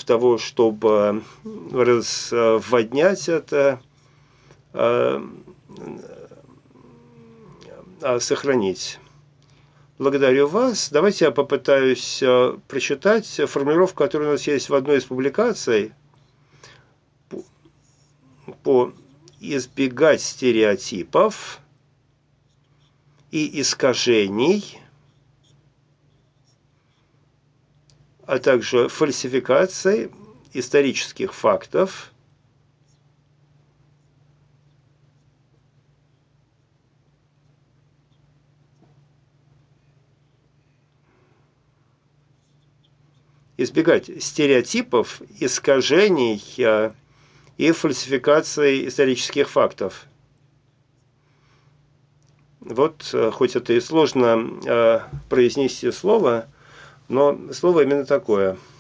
того, чтобы разводнять это, сохранить. Благодарю вас. Давайте я попытаюсь прочитать формулировку, которая у нас есть в одной из публикаций. По избегать стереотипов и искажений, а также фальсификаций исторических фактов, избегать стереотипов, искажений и фальсификаций исторических фактов. Вот, хоть это и сложно произнести слово, но слово именно такое.